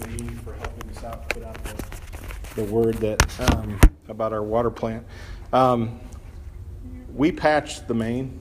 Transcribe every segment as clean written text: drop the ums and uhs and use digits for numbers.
Lee for helping us out, put out the word that about our water plant. We patched the main.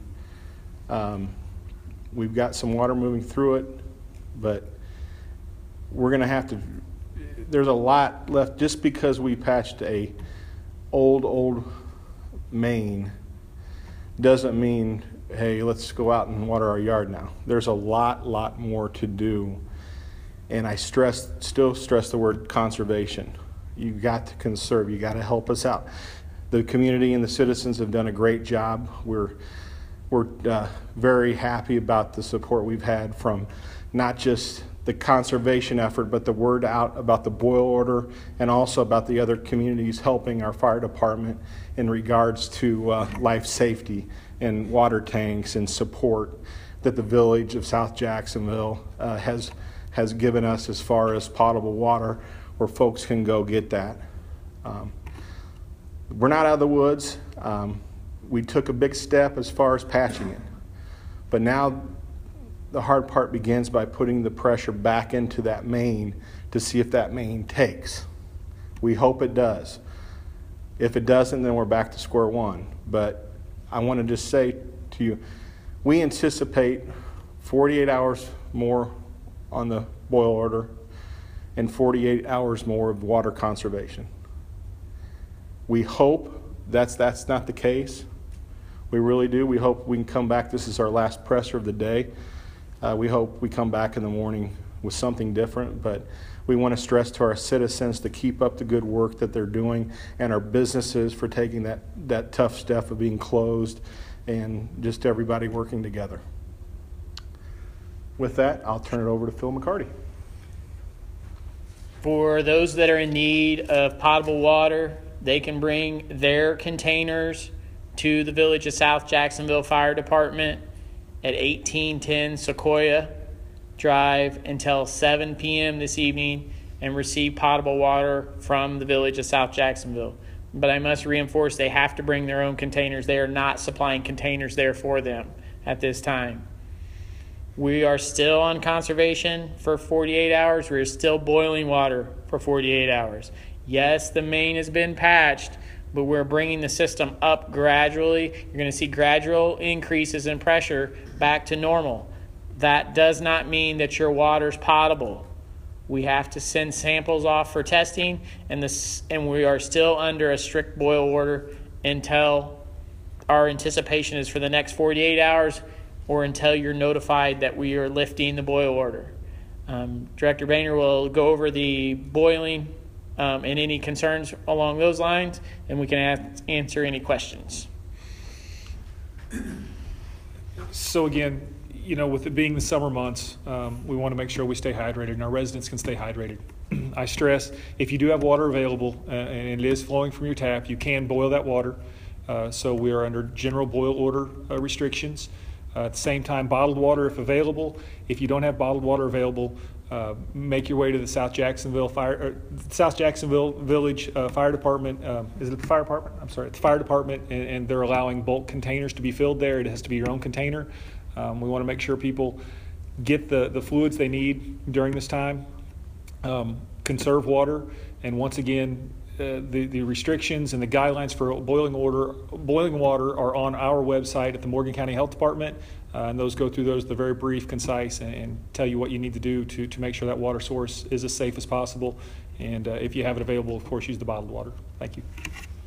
We've got some water moving through it, but we're going to have to. There's a lot left just because we patched a old main. Doesn't mean, hey, let's go out and water our yard now. There's a lot more to do. And I still stress the word conservation. You've got to conserve. You got to help us out. The community and the citizens have done a great job. We're very happy about the support we've had from not just the conservation effort, but the word out about the boil order and also about the other communities helping our fire department in regards to life safety and water tanks and support that the village of South Jacksonville has given us as far as potable water where folks can go get that. We're not out of the woods. We took a big step as far as patching it. But now the hard part begins by putting the pressure back into that main to see if that main takes. We hope it does. If it doesn't, then we're back to square one. But I want to just say to you, we anticipate 48 hours more on the boil order and 48 hours more of water conservation. We hope that's not the case. We really do. We hope we can come back. This is our last presser of the day. We hope we come back in the morning with something different, but we want to stress to our citizens to keep up the good work that they're doing and our businesses for taking that tough step of being closed and just everybody working together. With that, I'll turn it over to Phil McCarty. For those that are in need of potable water, they can bring their containers to the Village of South Jacksonville Fire Department at 1810 Sequoia Drive until 7 p.m. this evening and receive potable water from the Village of South Jacksonville. But I must reinforce they have to bring their own containers. They are not supplying containers there for them at this time. We are still on conservation for 48 hours. We're still boiling water for 48 hours. Yes, the main has been patched, but we're bringing the system up gradually. You're going to see gradual increases in pressure back to normal. That does not mean that your water's potable. We have to send samples off for testing, and we are still under a strict boil order until our anticipation is for the next 48 hours or until you're notified that we are lifting the boil order. Director Boehner will go over the boiling and any concerns along those lines, and we can answer any questions. So again, with it being the summer months, we want to make sure we stay hydrated and our residents can stay hydrated. I stress, if you do have water available and it is flowing from your tap, you can boil that water. So we are under general boil order restrictions. At the same time, bottled water if available. If you don't have bottled water available, make your way to the South Jacksonville Village Fire Department. Is it the fire department? I'm sorry, the fire department, and they're allowing bulk containers to be filled there. It has to be your own container. We want to make sure people get the fluids they need during this time. Conserve water, and once again, the restrictions and the guidelines for boiling water are on our website at the Morgan County Health Department, and those go through those. They're very brief, concise, and tell you what you need to do to make sure that water source is as safe as possible. And if you have it available, of course, use the bottled water. Thank you.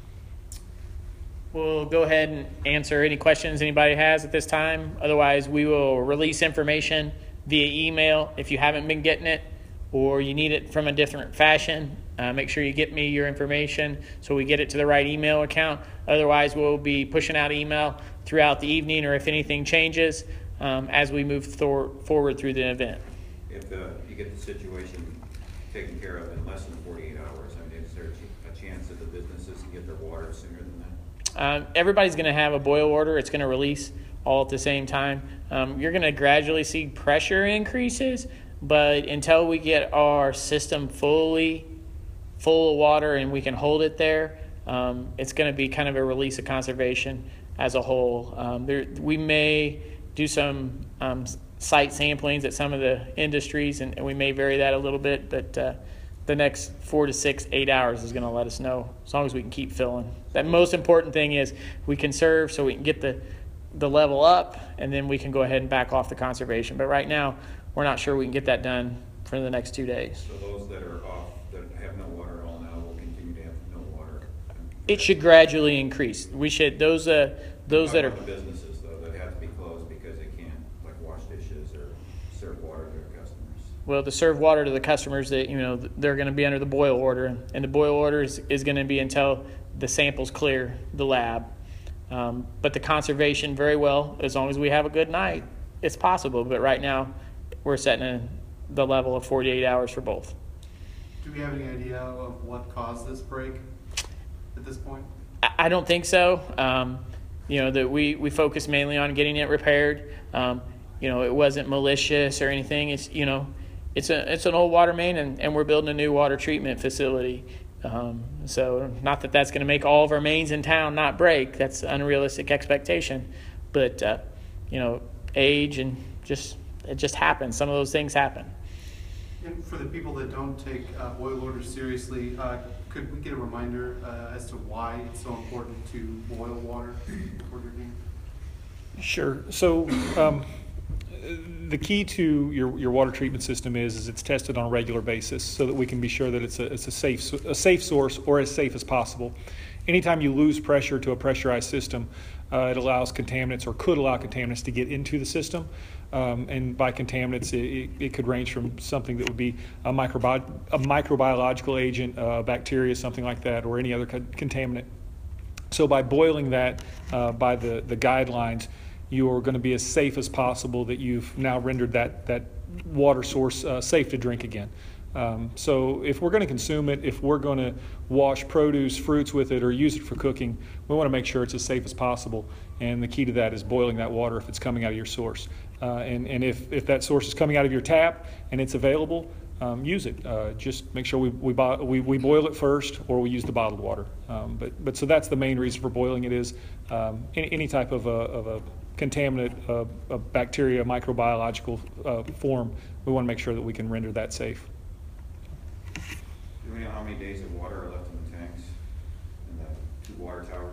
We'll go ahead and answer any questions anybody has at this time. Otherwise, we will release information via email if you haven't been getting it or you need it from a different fashion. Make sure you get me your information so we get it to the right email account. Otherwise, we'll be pushing out email throughout the evening or if anything changes as we move forward through the event. If you get the situation taken care of in less than 48 hours, is there a chance that the businesses can get their water sooner than that? Everybody's going to have a boil order. It's going to release all at the same time. You're going to gradually see pressure increases, but until we get our system fully full of water and we can hold it there, it's going to be kind of a release of conservation as a whole. We may do some site samplings at some of the industries, and we may vary that a little bit, but the next 4 to 6, 8 hours is going to let us know, as long as we can keep filling. That most important thing is we conserve so we can get the level up, and then we can go ahead and back off the conservation. But right now, we're not sure we can get that done for the next 2 days. So those that are off, that have no water at all now, will continue to have no water? It should gradually increase. We should, those that How are, about the businesses, though, that have to be closed because they can't, like, wash dishes or serve water to their customers? well, to serve water to the customers, that, you know, they're going to be under the boil order, and the boil order is going to be until the samples clear the lab. But the conservation, very well, as long as we have a good night, it's possible. But right now, we're setting the level of 48 hours for both. Do we have any idea of what caused this break at this point? I don't think so. You know, that we focus mainly on getting it repaired. You know, it wasn't malicious or anything. It's, you know, it's an old water main, and we're building a new water treatment facility. So not that that's going to make all of our mains in town not break. That's an unrealistic expectation. But, you know, age and it just happens. Some of those things happen. And for the people that don't take boil orders seriously, could we get a reminder as to why it's so important to boil water before drinking? Sure. So the key to your water treatment system is it's tested on a regular basis so that we can be sure that it's a safe source, or as safe as possible. Anytime you lose pressure to a pressurized system, it allows contaminants, or could allow contaminants, to get into the system. And by contaminants, it could range from something that would be a microbiological agent, bacteria, something like that, or any other contaminant. So by boiling that by the guidelines, you're going to be as safe as possible, that you've now rendered that water source safe to drink again. So if we're going to consume it, if we're going to wash produce, fruits with it, or use it for cooking, we want to make sure it's as safe as possible. And the key to that is boiling that water if it's coming out of your source. And if that source is coming out of your tap and it's available, use it. Just make sure we boil it first, or we use the bottled water. But so that's the main reason for boiling it, is any type of a contaminant, a bacteria, microbiological form. We want to make sure that we can render that safe. Do we know how many days of water are left in the tanks, in the 2 water towers?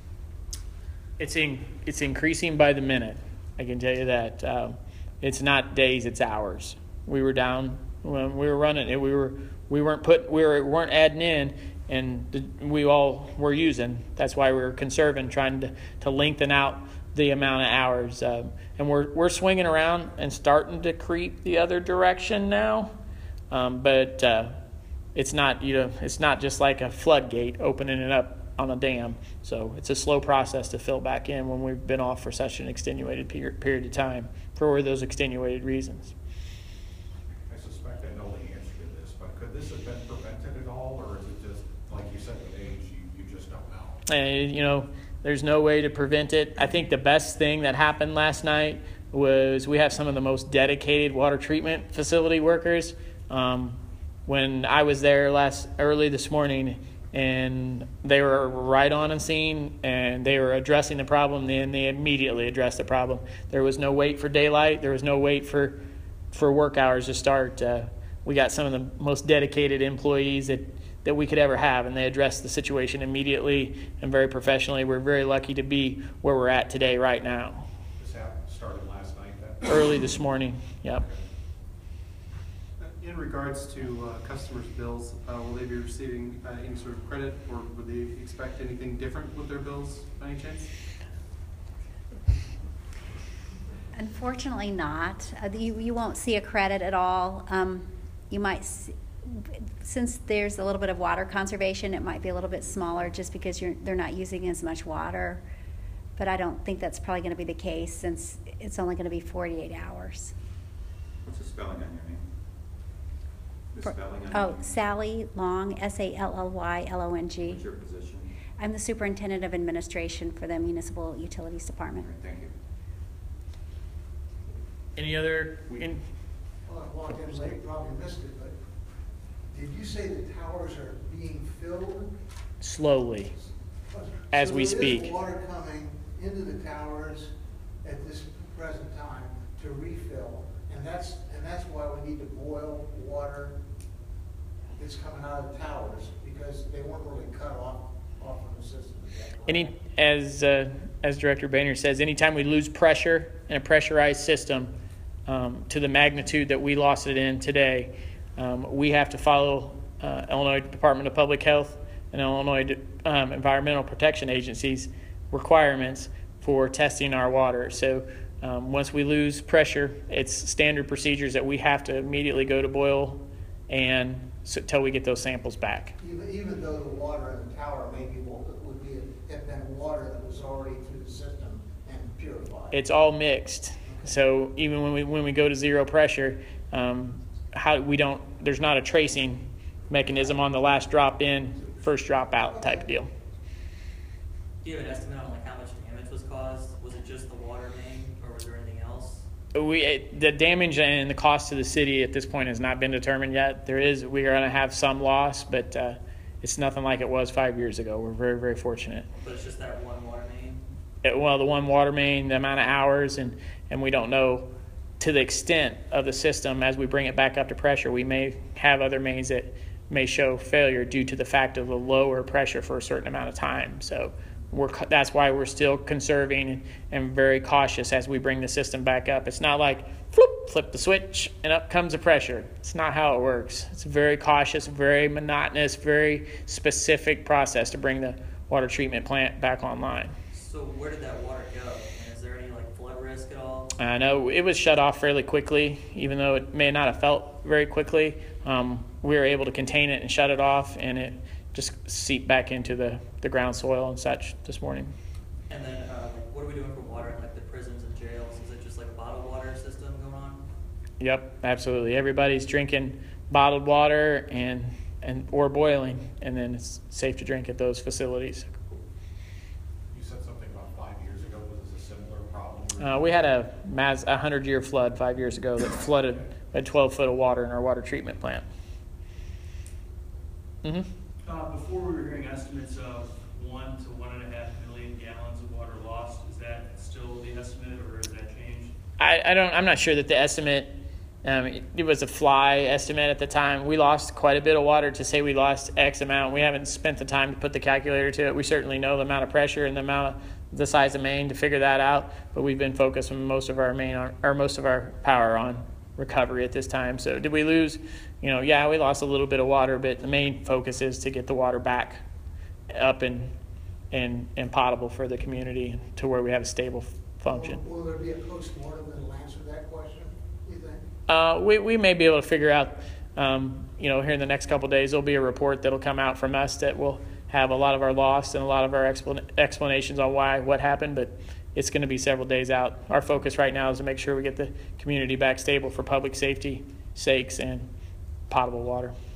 It's increasing by the minute. I can tell you that. It's not days; it's hours. We were down when we were running it. We weren't adding in, and we all were using. That's why we were conserving, trying to lengthen out the amount of hours. And we're swinging around and starting to creep the other direction now. But it's not, you know, it's not just like a floodgate opening it up on a dam. So it's a slow process to fill back in when we've been off for such an extenuated period of time for those extenuated reasons. I suspect I know the answer to this, but could this have been prevented at all, or is it just, like you said, with age, you just don't know? And, you know, there's no way to prevent it. I think the best thing that happened last night was we have some of the most dedicated water treatment facility workers. When I was there early this morning, and they were right on scene, and they were addressing the problem, and they immediately addressed the problem. There was no wait for daylight. There was no wait for work hours to start. We got some of the most dedicated employees that we could ever have, and they addressed the situation immediately and very professionally. We're very lucky to be where we're at today, right now. This started last night then? Early this morning, yep. In regards to customers' bills, will they be receiving any sort of credit, or would they expect anything different with their bills by any chance? Unfortunately not. You won't see a credit at all. You might since there's a little bit of water conservation, it might be a little bit smaller just because they're not using as much water. But I don't think that's probably going to be the case, since it's only going to be 48 hours. What's the spelling on your name? The spelling on your name? Sally Long, SALLYLONG. What's your position? I'm the Superintendent of Administration for the Municipal Utilities Department. All right, thank you. Any other? Well, I walked in late, probably missed it, but did you say the towers are being filled? Slowly, as we speak. There is water coming into the towers at this present time to refill, and that's why we need to boil water that's coming out of the towers, because they weren't really cut off of the system at that point. As Director Boehner says, anytime we lose pressure in a pressurized system to the magnitude that we lost it in today, we have to follow Illinois Department of Public Health and Illinois Environmental Protection Agency's requirements for testing our water. So once we lose pressure, it's standard procedures that we have to immediately go to boil and until we get those samples back. Even though the water in the tower maybe have been water that was already through the system and purified. It's all mixed. So even when we go to zero pressure, there's not a tracing mechanism on the last drop in, first drop out type of deal. Do you have an estimate on like how much damage was caused? Was it just the water main, or was there anything else? The damage and the cost to the city at this point has not been determined yet. We are going to have some loss, but it's nothing like it was 5 years ago. We're very, very fortunate. But it's just that one water main? The one water main, the amount of hours, and we don't know to the extent of the system. As we bring it back up to pressure, we may have other mains that may show failure due to the fact of the lower pressure for a certain amount of time. So that's why we're still conserving and very cautious as we bring the system back up. It's not like flip the switch and up comes the pressure. It's not how it works. It's a very cautious, very monotonous, very specific process to bring the water treatment plant back online. So where did that water go? And is there any like flood risk at all? I know it was shut off fairly quickly, even though it may not have felt very quickly. We were able to contain it and shut it off, and it just seeped back into the ground soil and such this morning. And then what are we doing for water in like the prisons and jails? Is it just like a bottled water system going on? Yep, absolutely. Everybody's drinking bottled water or boiling, and then it's safe to drink at those facilities. You said something about 5 years ago. Was this a similar problem? We had a 100-year flood 5 years ago that flooded a 12-foot of water in our water treatment plant. Mm-hmm. Before we were hearing estimates of 1 to 1.5 million gallons of water lost. Is that still the estimate, or has that changed? I'm not sure that the estimate. It was a fly estimate at the time. We lost quite a bit of water to say we lost X amount. We haven't spent the time to put the calculator to it. We certainly know the amount of pressure and the size of main to figure that out. But we've been focused on most of our power on recovery at this time. So did we lose? Yeah, we lost a little bit of water, but the main focus is to get the water back up and potable for the community to where we have a stable function. Will there be a post-mortem that will answer that question, you think? We may be able to figure out, here in the next couple of days, there'll be a report that'll come out from us that will have a lot of our loss and a lot of our explanations on what happened, but it's going to be several days out. Our focus right now is to make sure we get the community back stable for public safety sakes and potable water.